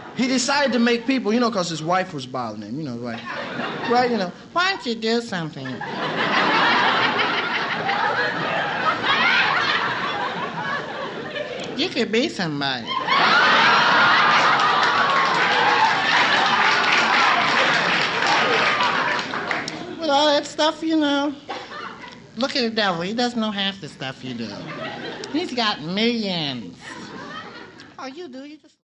He decided to make people, because his wife was bothering him, right? Right, why don't you do something? You could be somebody. With all that stuff, look at the devil. He doesn't know half the stuff you do. He's got millions. All you do, you just...